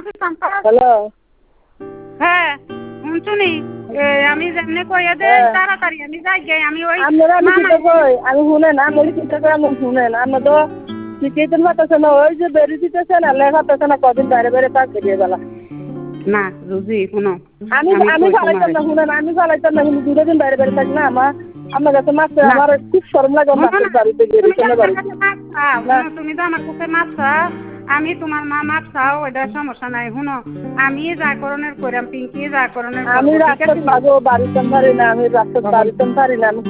hello হ্যাঁ শুনছুনি আমি যেমনি কইয়া দে তাড়াতাড়ি আমি যাই গে আমি ওই আপনারা আমি চিন্তা কই আমি শুনেন আমি চিন্তা করে আমি শুনেন আমরা তো শিখিয়ে পারতেছে না ওই যে বেরিয়ে দিতেছে না লেখা পাচ্ছে না কদিন বাইরে বাইরে পাক দিয়ে গেলা না রুজি শুনো আমি আমি চালাইতাম না শুনেন আমি চালাইতাম না কিন্তু দুটো দিন বাইরে বাইরে থাকি না আমার কাছে মাছ আমার খুব শরম লাগে মাছের বাড়িতে বেরিয়ে বাড়িতে তুমি তো আমার কাছে মাছ চাও আমি তোমার মা মাছ চাও ওইটা সমস্যা নাই শুনো আমি যা করণের করাম পিঙ্কি যা করণের আমি রাস্তা বাড়িতে পারি না আমি রাস্তা বাড়িতে পারি না